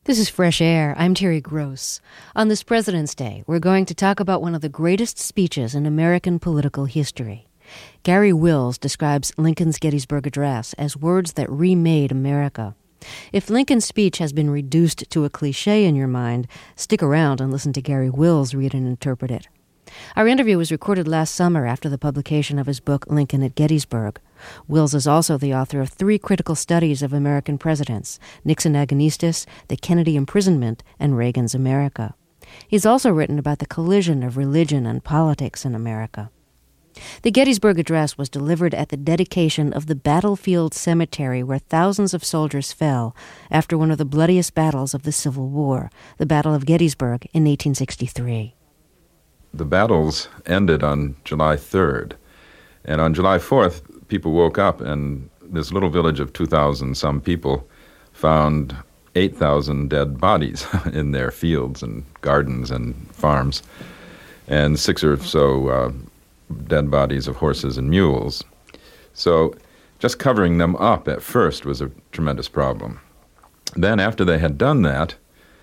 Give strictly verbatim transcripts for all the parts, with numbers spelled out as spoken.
This is Fresh Air. I'm Terry Gross. On this President's Day, we're going to talk about one of the greatest speeches in American political history. Garry Wills describes Lincoln's Gettysburg Address as words that remade America. If Lincoln's speech has been reduced to a cliche in your mind, stick around and listen to Garry Wills read and interpret it. Our interview was recorded last summer after the publication of his book, Lincoln at Gettysburg. Wills is also the author of three critical studies of American presidents, Nixon Agonistas, the Kennedy imprisonment, and Reagan's America. He's also written about the collision of religion and politics in America. The Gettysburg Address was delivered at the dedication of the battlefield cemetery where thousands of soldiers fell after one of the bloodiest battles of the Civil War, the Battle of Gettysburg in eighteen sixty-three. The battles ended on July third, and on July fourth, people woke up, and this little village of two thousand some people found eight thousand dead bodies in their fields and gardens and farms, and six or so uh, dead bodies of horses and mules. So just covering them up at first was a tremendous problem. Then after they had done that,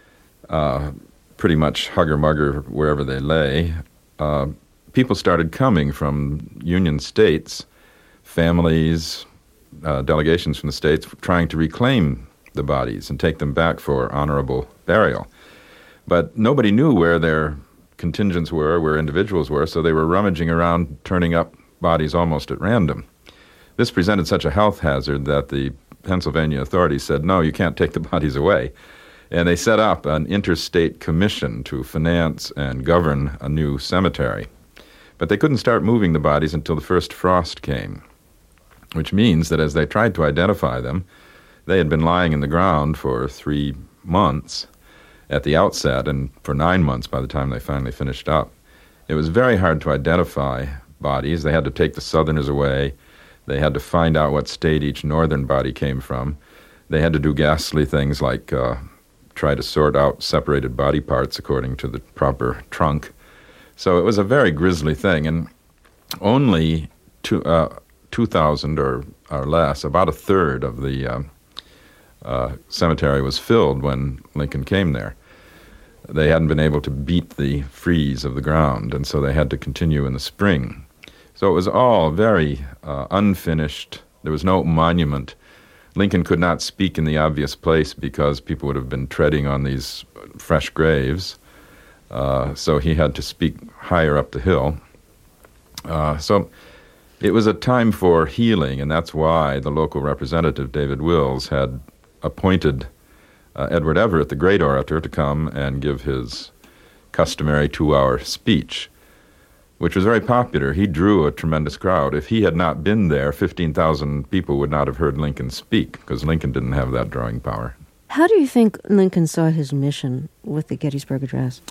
uh, pretty much hugger-mugger wherever they lay, uh, people started coming from Union states, families, uh, delegations from the states, trying to reclaim the bodies and take them back for honorable burial. But nobody knew where their contingents were, where individuals were, so they were rummaging around, turning up bodies almost at random. This presented such a health hazard that the Pennsylvania authorities said, no, you can't take the bodies away. And they set up an interstate commission to finance and govern a new cemetery. But they couldn't start moving the bodies until the first frost came, which means that as they tried to identify them, they had been lying in the ground for three months at the outset and for nine months by the time they finally finished up. It was very hard to identify bodies. They had to take the Southerners away. They had to find out what state each northern body came from. They had to do ghastly things like uh, try to sort out separated body parts according to the proper trunk. So it was a very grisly thing, and only two, uh, two thousand or, or less, about a third of the uh, uh, cemetery was filled when Lincoln came there. They hadn't been able to beat the freeze of the ground, and so they had to continue in the spring. So it was all very uh, unfinished. There was no monument. Lincoln could not speak in the obvious place because people would have been treading on these fresh graves. Uh, so he had to speak higher up the hill. Uh, so it was a time for healing, and that's why the local representative, David Wills, had appointed uh, Edward Everett, the great orator, to come and give his customary two-hour speech, which was very popular. He drew a tremendous crowd. If he had not been there, fifteen thousand people would not have heard Lincoln speak, because Lincoln didn't have that drawing power. How do you think Lincoln saw his mission with the Gettysburg Address?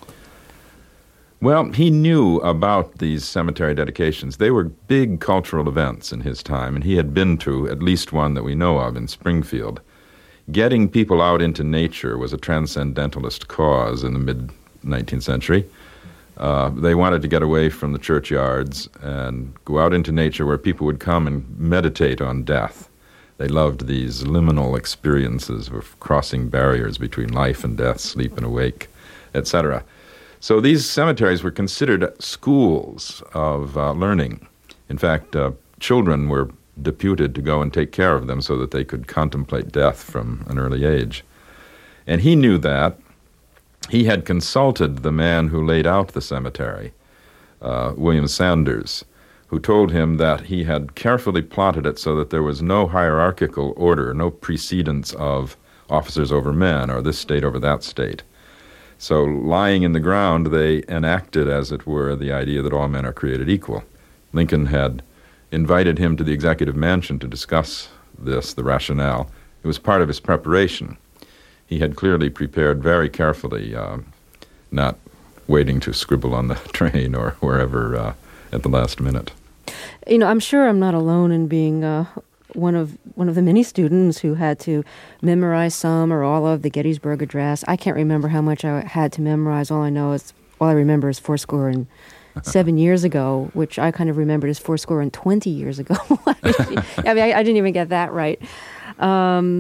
Well, he knew about these cemetery dedications. They were big cultural events in his time, and he had been to at least one that we know of in Springfield. Getting people out into nature was a transcendentalist cause in the mid-nineteenth century. Uh, they wanted to get away from the churchyards and go out into nature where people would come and meditate on death. They loved these liminal experiences of crossing barriers between life and death, sleep and awake, et cetera. So these cemeteries were considered schools of uh, learning. In fact, uh, children were deputed to go and take care of them so that they could contemplate death from an early age. And he knew that. He had consulted the man who laid out the cemetery, uh, William Sanders, who told him that he had carefully plotted it so that there was no hierarchical order, no precedence of officers over men or this state over that state. So lying in the ground, they enacted, as it were, the idea that all men are created equal. Lincoln had invited him to the executive mansion to discuss this, the rationale. It was part of his preparation. He had clearly prepared very carefully, uh, not waiting to scribble on the train or wherever uh, at the last minute. You know, I'm sure I'm not alone in being uh, one of one of the many students who had to memorize some or all of the Gettysburg Address. I can't remember how much I had to memorize. All I know is, all I remember is fourscore and seven years ago, which I kind of remembered as fourscore and twenty years ago. I mean, I, I didn't even get that right. Um,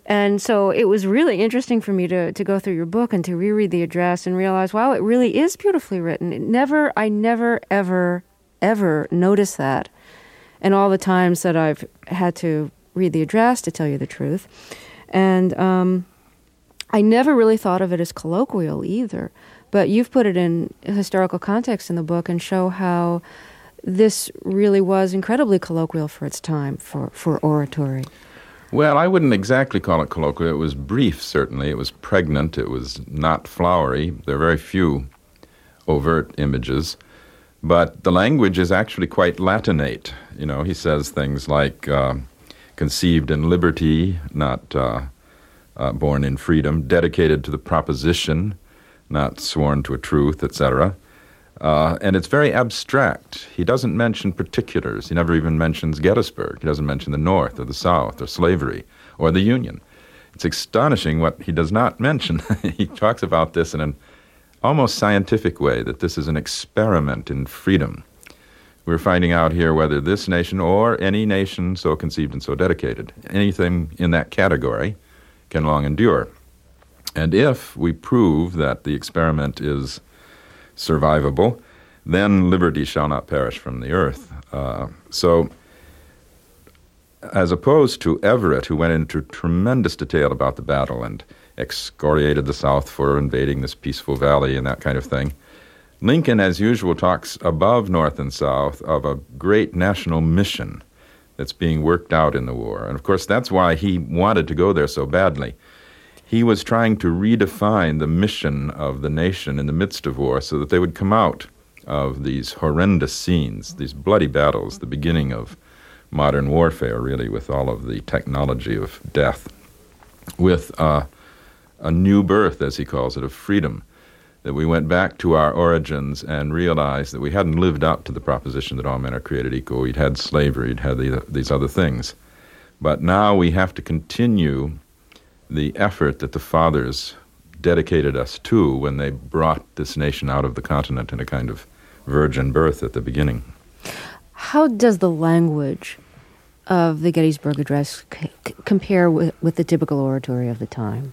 And so it was really interesting for me to, to go through your book and to reread the address and realize, wow, it really is beautifully written. It never, I never, ever, ever noticed that. And all the times that I've had to read the address, to tell you the truth. And um, I never really thought of it as colloquial either. But you've put it in historical context in the book and show how this really was incredibly colloquial for its time, for, for oratory. Well, I wouldn't exactly call it colloquial. It was brief, certainly. It was pregnant. It was not flowery. There are very few overt images. But the language is actually quite Latinate. You know, he says things like uh, conceived in liberty, not uh, uh, born in freedom, dedicated to the proposition, not sworn to a truth, et cetera. Uh, and it's very abstract. He doesn't mention particulars. He never even mentions Gettysburg. He doesn't mention the North or the South or slavery or the Union. It's astonishing what he does not mention. He talks about this in an almost scientific way, that this is an experiment in freedom. We're finding out here whether this nation or any nation so conceived and so dedicated, anything in that category, can long endure. And if we prove that the experiment is survivable, then liberty shall not perish from the earth. Uh, so, as opposed to Everett, who went into tremendous detail about the battle and excoriated the South for invading this peaceful valley and that kind of thing, Lincoln, as usual, talks above North and South of a great national mission that's being worked out in the war. And, of course, that's why he wanted to go there so badly. He was trying to redefine the mission of the nation in the midst of war so that they would come out of these horrendous scenes, these bloody battles, the beginning of modern warfare, really, with all of the technology of death, with uh, a new birth, as he calls it, of freedom, that we went back to our origins and realized that we hadn't lived up to the proposition that all men are created equal. We'd had slavery, we'd had the, these other things. But now we have to continue the effort that the fathers dedicated us to when they brought this nation out of the continent in a kind of virgin birth at the beginning. How does the language of the Gettysburg Address c- compare with, with the typical oratory of the time?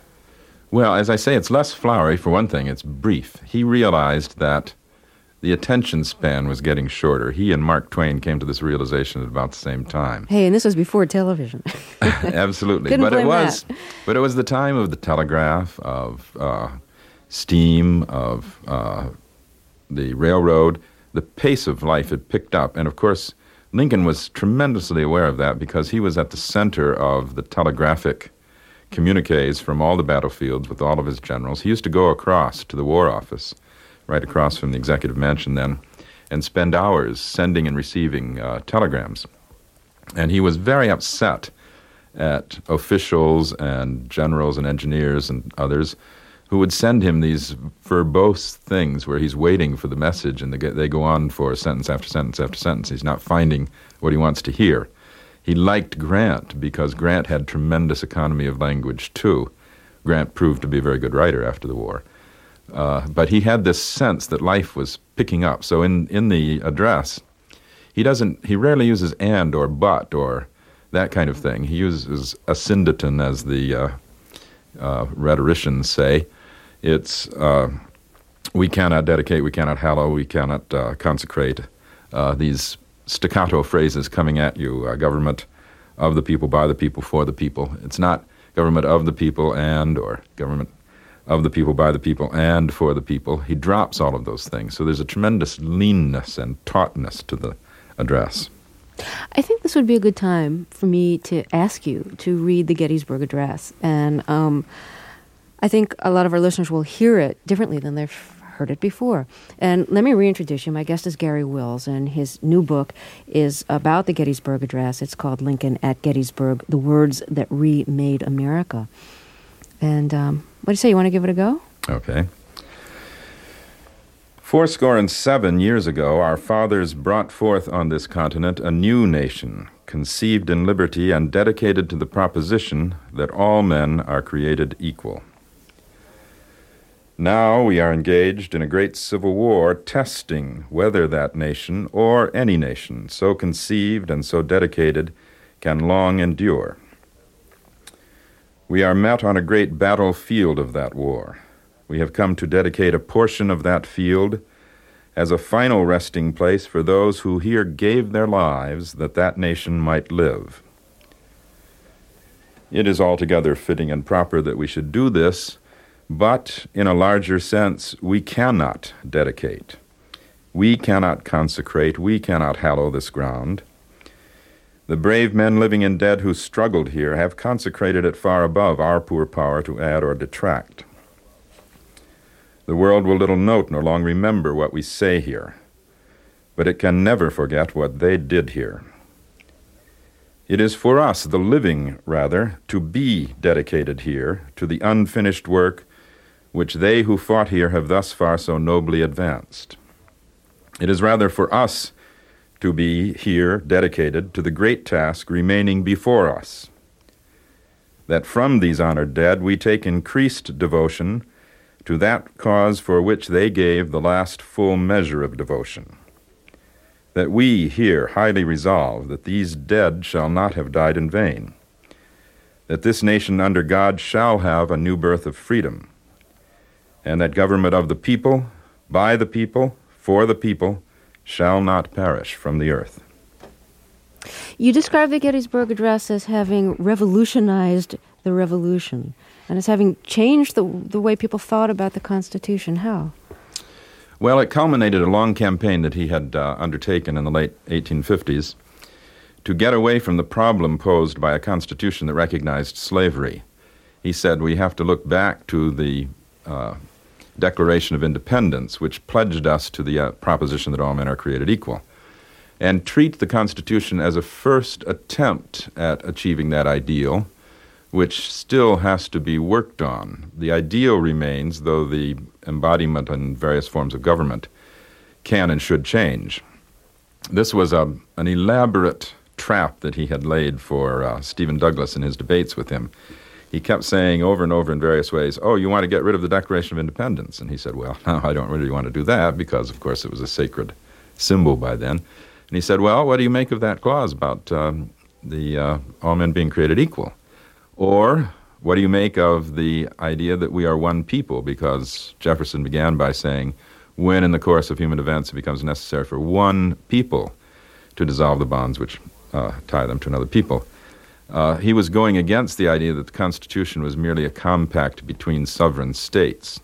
Well, as I say, it's less flowery. For one thing, it's brief. He realized that the attention span was getting shorter. He and Mark Twain came to this realization at about the same time. Hey, and this was before television. Absolutely. Couldn't but blame it was that. but it was the time of the telegraph, of uh, steam, of uh, the railroad. The pace of life had picked up. And of course, Lincoln was tremendously aware of that because he was at the center of the telegraphic communiques from all the battlefields with all of his generals. He used to go across to the War Office, right across from the Executive Mansion then, and spend hours sending and receiving uh, telegrams. And he was very upset at officials and generals and engineers and others who would send him these verbose things where he's waiting for the message and they, get, they go on for sentence after sentence after sentence. He's not finding what he wants to hear. He liked Grant because Grant had tremendous economy of language too. Grant proved to be a very good writer after the war. Uh, but he had this sense that life was picking up. So in, in the address, he doesn't, he rarely uses and or but or that kind of thing. He uses asyndeton, as the uh, uh, rhetoricians say. It's, uh, we cannot dedicate, we cannot hallow, we cannot uh, consecrate. Uh, these staccato phrases coming at you, uh, government of the people, by the people, for the people. It's not government of the people and or government of the people, by the people, and for the people. He drops all of those things. So there's a tremendous leanness and tautness to the address. I think this would be a good time for me to ask you to read the Gettysburg Address. And um, I think a lot of our listeners will hear it differently than they've heard it before. And let me reintroduce you. My guest is Garry Wills, and his new book is about the Gettysburg Address. It's called Lincoln at Gettysburg, The Words That Remade America. And um, what do you say? You want to give it a go? Okay. Fourscore and seven years ago, our fathers brought forth on this continent a new nation, conceived in liberty and dedicated to the proposition that all men are created equal. Now we are engaged in a great civil war, testing whether that nation, or any nation, so conceived and so dedicated, can long endure. We are met on a great battlefield of that war. We have come to dedicate a portion of that field as a final resting place for those who here gave their lives that that nation might live. It is altogether fitting and proper that we should do this, but in a larger sense, we cannot dedicate. We cannot consecrate. We cannot hallow this ground. The brave men living and dead who struggled here have consecrated it far above our poor power to add or detract. The world will little note nor long remember what we say here, but it can never forget what they did here. It is for us, the living, rather, to be dedicated here to the unfinished work which they who fought here have thus far so nobly advanced. It is rather for us to be here dedicated to the great task remaining before us, that from these honored dead we take increased devotion to that cause for which they gave the last full measure of devotion, that we here highly resolve that these dead shall not have died in vain, that this nation under God shall have a new birth of freedom, and that government of the people, by the people, for the people, shall not perish from the earth. You describe the Gettysburg Address as having revolutionized the revolution and as having changed the, the way people thought about the Constitution. How? Well, it culminated a long campaign that he had uh, undertaken in the late eighteen fifties to get away from the problem posed by a constitution that recognized slavery. He said we have to look back to the uh, Declaration of Independence, which pledged us to the uh, proposition that all men are created equal, and treat the Constitution as a first attempt at achieving that ideal, which still has to be worked on. The ideal remains, though the embodiment in various forms of government can and should change. This was a, an elaborate trap that he had laid for uh, Stephen Douglas in his debates with him. He kept saying over and over in various ways, oh, you want to get rid of the Declaration of Independence? And he said, well, no, I don't really want to do that because, of course, it was a sacred symbol by then. And he said, well, what do you make of that clause about um, the uh, all men being created equal? Or what do you make of the idea that we are one people? Because Jefferson began by saying, when in the course of human events it becomes necessary for one people to dissolve the bonds which uh, tie them to another people. Uh, he was going against the idea that the Constitution was merely a compact between sovereign states.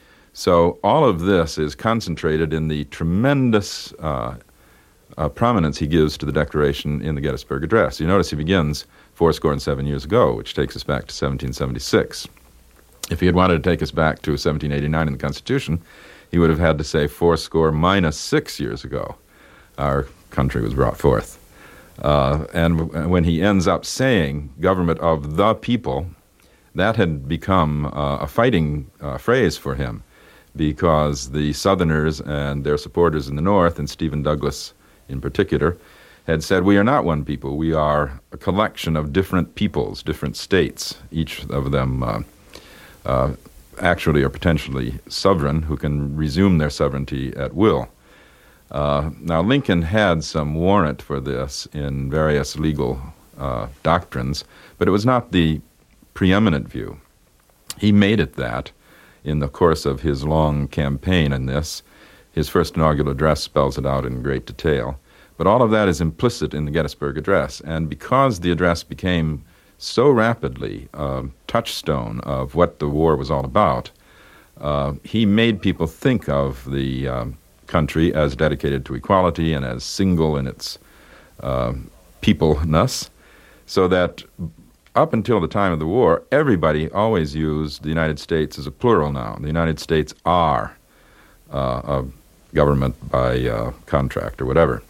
So all of this is concentrated in the tremendous uh, uh, prominence he gives to the Declaration in the Gettysburg Address. You notice he begins fourscore and seven years ago, which takes us back to seventeen seventy-six. If he had wanted to take us back to seventeen eighty-nine in the Constitution, he would have had to say fourscore minus six years ago our country was brought forth. Uh, and w- when he ends up saying government of the people, that had become uh, a fighting uh, phrase for him, because the Southerners and their supporters in the North, and Stephen Douglas in particular, had said, we are not one people. We are a collection of different peoples, different states, each of them uh, uh, actually or potentially sovereign, who can resume their sovereignty at will. Uh, now, Lincoln had some warrant for this in various legal uh, doctrines, but it was not the preeminent view. He made it that in the course of his long campaign in this. His first inaugural address spells it out in great detail. But all of that is implicit in the Gettysburg Address. And because the address became so rapidly a touchstone of what the war was all about, uh, he made people think of the um, country as dedicated to equality and as single in its uh, peopleness, so that up until the time of the war, everybody always used the United States as a plural noun. The United States are uh, a government by uh, contract or whatever.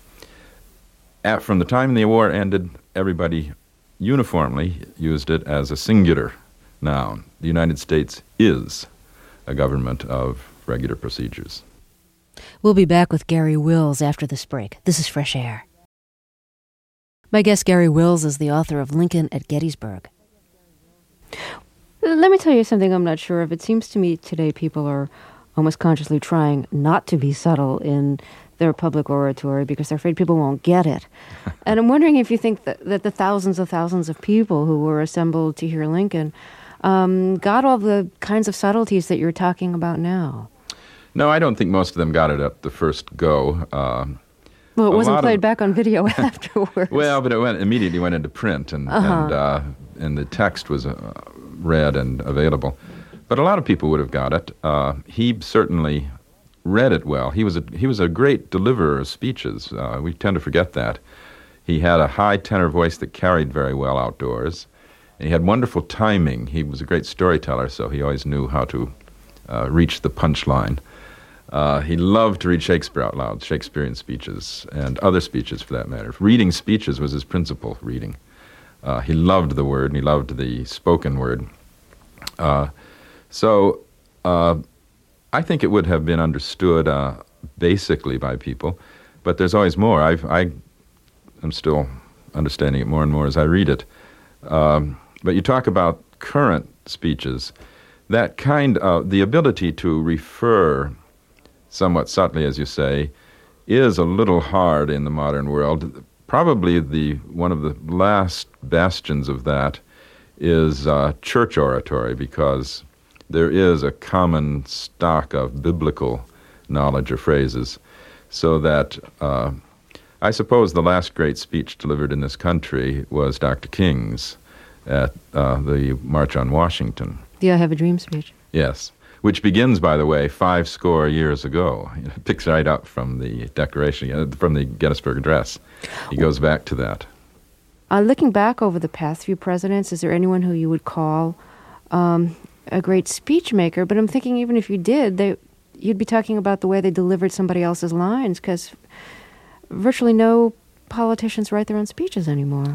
At, from the time the war ended, everybody uniformly used it as a singular noun. The United States is a government of regular procedures. We'll be back with Garry Wills after this break. This is Fresh Air. My guest, Garry Wills, is the author of Lincoln at Gettysburg. Let me tell you something I'm not sure of. It seems to me today people are almost consciously trying not to be subtle in their public oratory because they're afraid people won't get it. And I'm wondering if you think that, that the thousands of thousands of people who were assembled to hear Lincoln um, got all the kinds of subtleties that you're talking about now. No, I don't think most of them got it at the first go. Uh, well, it a wasn't lot played of, back on video afterwards. Well, but it went immediately went into print, and uh-huh. and, uh, and the text was uh, read and available. But a lot of people would have got it. Uh, he certainly read it well. He was a he was a great deliverer of speeches. Uh, we tend to forget that. He had a high tenor voice that carried very well outdoors, and he had wonderful timing. He was a great storyteller, so he always knew how to uh, reach the punchline. Uh, he loved to read Shakespeare out loud, Shakespearean speeches, and other speeches for that matter. Reading speeches was his principal reading. Uh, he loved the word, and he loved the spoken word. Uh, so uh, I think it would have been understood uh, basically by people, but there's always more. I've, I am still understanding it more and more as I read it. Um, but you talk about current speeches, that kind of, the ability to refer somewhat subtly, as you say, is a little hard in the modern world. Probably the one of the last bastions of that is uh, church oratory, because there is a common stock of biblical knowledge or phrases, so that uh, I suppose the last great speech delivered in this country was Doctor King's at uh, the March on Washington. The I Have a Dream speech. Yes. Which begins, by the way, five score years ago. It picks right up from the Declaration, from the Gettysburg Address. He goes back to that. Uh, looking back over the past few presidents, is there anyone who you would call um, a great speech maker? But I'm thinking even if you did, they, you'd be talking about the way they delivered somebody else's lines, because virtually no politicians write their own speeches anymore.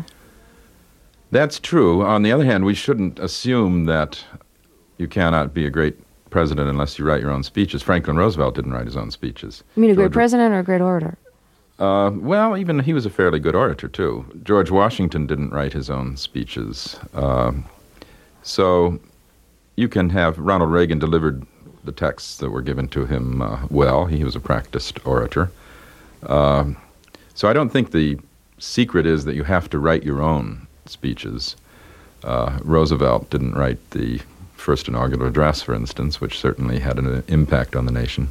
That's true. On the other hand, we shouldn't assume that you cannot be a great president unless you write your own speeches. Franklin Roosevelt didn't write his own speeches. You mean a George, great president or a great orator? Uh, well, even he was a fairly good orator, too. George Washington didn't write his own speeches. Uh, so you can have Ronald Reagan delivered the texts that were given to him uh, well. He was a practiced orator. Uh, so I don't think the secret is that you have to write your own speeches. Uh, Roosevelt didn't write the first inaugural address, for instance, which certainly had an impact on the nation.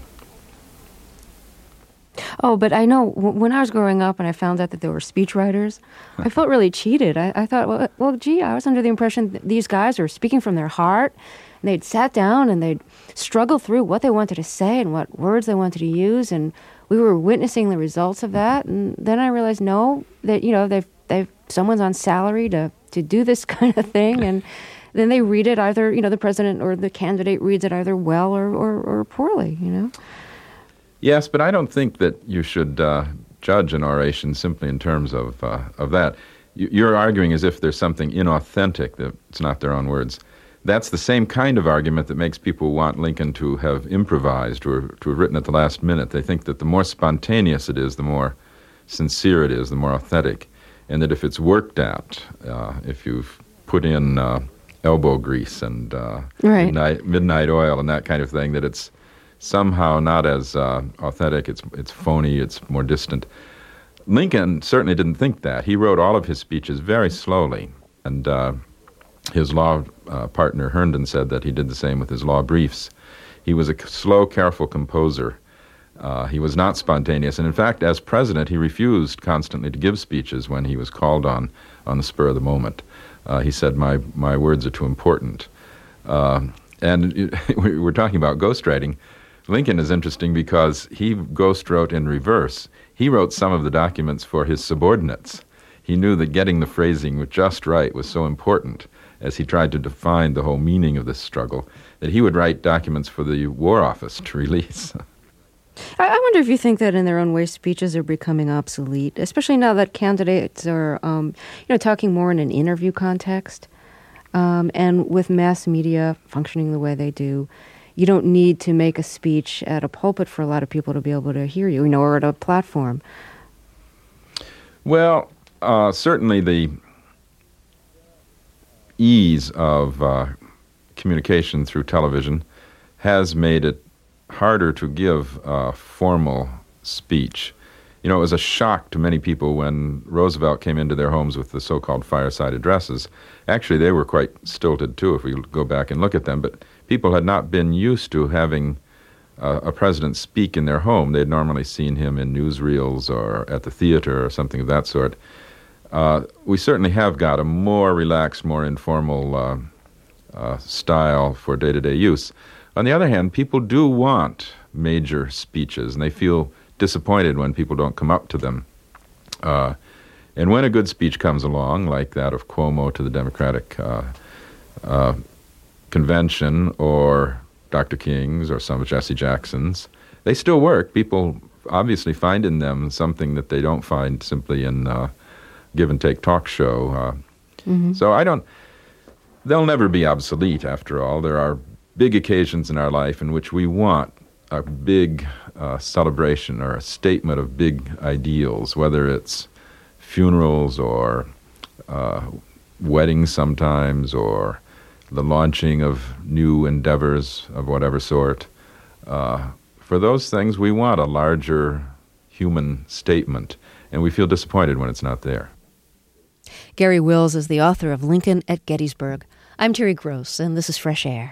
Oh, but I know w- when I was growing up and I found out that there were speechwriters, I felt really cheated. I, I thought, well, well, gee, I was under the impression that these guys were speaking from their heart, and they'd sat down and they'd struggle through what they wanted to say and what words they wanted to use, and we were witnessing the results of that. And then I realized, no, that, you know, they've, they've someone's on salary to, to do this kind of thing, and then they read it either, you know, the president or the candidate reads it either well or, or, or poorly, you know? Yes, but I don't think that you should uh, judge an oration simply in terms of uh, of that. You, you're arguing as if there's something inauthentic, that it's not their own words. That's the same kind of argument that makes people want Lincoln to have improvised or to have written at the last minute. They think that the more spontaneous it is, the more sincere it is, the more authentic. And that if it's worked at, uh, if you've put in uh, elbow grease and uh, right. midnight, midnight oil and that kind of thing, that it's somehow not as uh, authentic, it's it's phony, it's more distant. Lincoln certainly didn't think that. He wrote all of his speeches very slowly, and uh, his law uh, partner Herndon said that he did the same with his law briefs. He was a slow, careful composer. Uh, he was not spontaneous, and in fact, as president, he refused constantly to give speeches when he was called on on the spur of the moment. Uh, he said, my, my words are too important. Uh, and it, we're talking about ghostwriting. Lincoln is interesting because he ghost wrote in reverse. He wrote some of the documents for his subordinates. He knew that getting the phrasing just right was so important as he tried to define the whole meaning of this struggle that he would write documents for the War Office to release. I wonder if you think that in their own way speeches are becoming obsolete, especially now that candidates are, um, you know, talking more in an interview context, um, and with mass media functioning the way they do. You don't need to make a speech at a pulpit for a lot of people to be able to hear you, you know, or at a platform. Well, uh, certainly the ease of uh, communication through television has made it harder to give a formal speech. You know, it was a shock to many people when Roosevelt came into their homes with the so-called fireside addresses. Actually, they were quite stilted, too, if we go back and look at them. But people had not been used to having uh, a president speak in their home. They had normally seen him in newsreels or at the theater or something of that sort. Uh, we certainly have got a more relaxed, more informal uh, uh, style for day-to-day use. On the other hand, people do want major speeches, and they feel disappointed when people don't come up to them. Uh, and when a good speech comes along, like that of Cuomo to the Democratic uh, uh, convention, or Doctor King's, or some of Jesse Jackson's, they still work. People obviously find in them something that they don't find simply in uh, give-and-take talk show. Uh, mm-hmm. So I don't... They'll never be obsolete, after all. There are big occasions in our life in which we want a big uh, celebration or a statement of big ideals, whether it's funerals or uh, weddings sometimes, or the launching of new endeavors of whatever sort. Uh, for those things, we want a larger human statement, and we feel disappointed when it's not there. Garry Wills is the author of Lincoln at Gettysburg. I'm Terry Gross, and this is Fresh Air.